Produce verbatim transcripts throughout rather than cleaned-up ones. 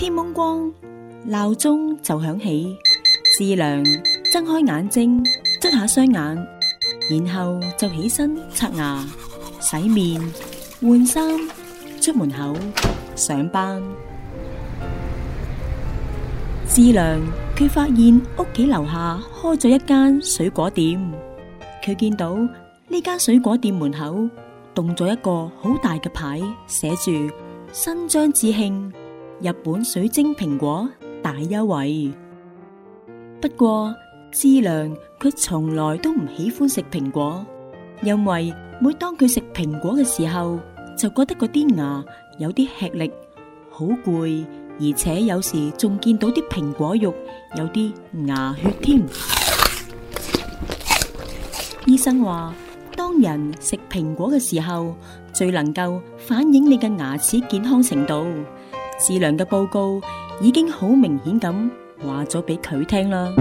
天蒙光，鬧鐘就響起。智良睜開眼睛，捽下雙眼，然後就起身刷牙、洗面、換衫，出門口上班。智良佢發現屋企樓下開咗一間水果店，佢見到呢間水果店門口動咗一個好大嘅牌，寫住新張至慶日本水晶蘋果大優惠。不過智良佢從來都唔喜歡食蘋果，因為每當佢食蘋果嘅時候，就覺得嗰啲牙有啲吃力，好攰，而且有時仲見到啲蘋果肉有啲牙血添。醫生話，當人食蘋果嘅時候，最能夠反映你嘅牙齒健康程度。智良嘅報告已經好明顯咁話咗俾佢聽啦。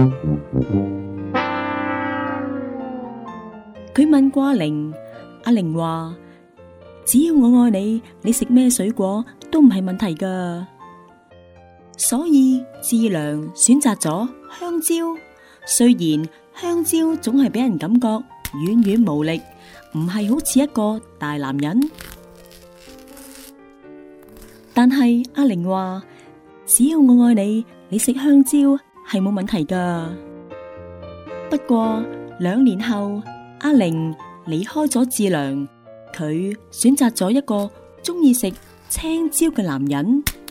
佢問過阿玲，阿玲話只要我愛你，你食咩水果都唔係問題噶。所以智良選擇咗香蕉。雖然香蕉總係俾人感覺軟軟無力，唔係好似一個大男人，但係阿玲話只要我愛你，你食香蕉係冇問題噶。不過兩年後，阿玲離開咗智良，佢選擇咗一個中意食青椒嘅男人。